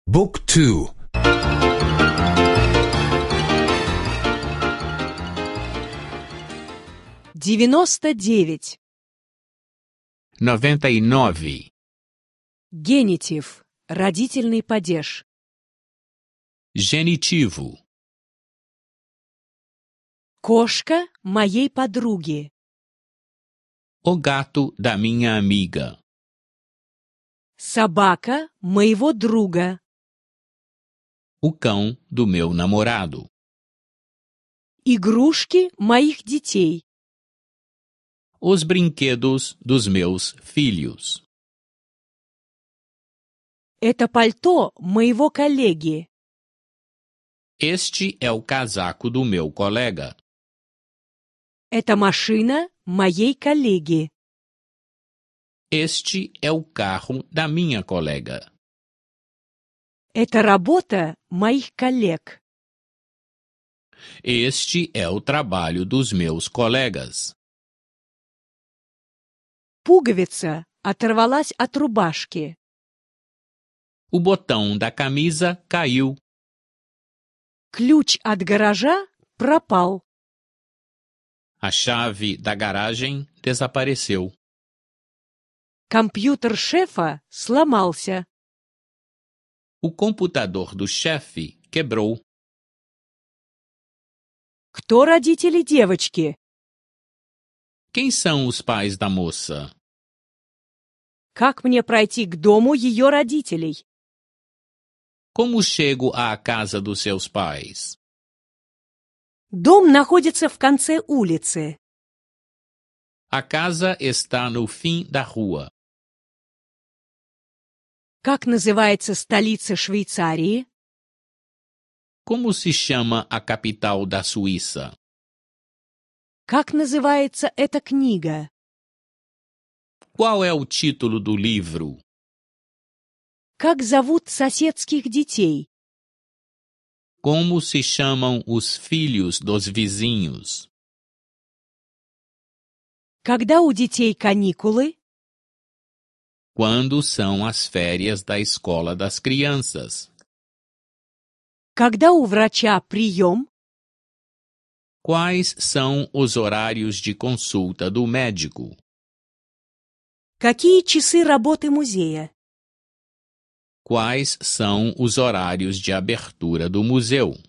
Book 2. 99. 99. Генитив. Родительный падеж. Genitivo. Кошка моей подруги. O gato da minha amiga. Собака моего друга. O cão do meu namorado. Игрушки моих детей. Os brinquedos dos meus filhos. Это пальто моего коллеги. Este é o casaco do meu colega. Это машина моей коллеги. Este é o carro da minha colega. Это работа моих коллег. Este é o trabalho dos meus colegas. Пуговица оторвалась от рубашки. O botão da camisa caiu. Ключ от гаража пропал. A chave da garagem desapareceu. Компьютер шефа сломался. O computador do chefe quebrou. Кто родители девочки? Quem são os pais da moça? Как мне пройти к дому ее родителей? Como chego à casa dos seus pais? Дом находится в конце улицы. A casa está no fim da rua. Как называется столица Швейцарии? Como se chama a capital da Suíça? Как называется эта книга? Qual é o título do livro? Как зовут соседских детей? Como se chamam os filhos dos vizinhos? Когда у детей каникулы? Quando são as férias da escola das crianças? Когда у врача прием? Quais são os horários de consulta do médico? Какие часы работы музея? Quais são os horários de abertura do museu?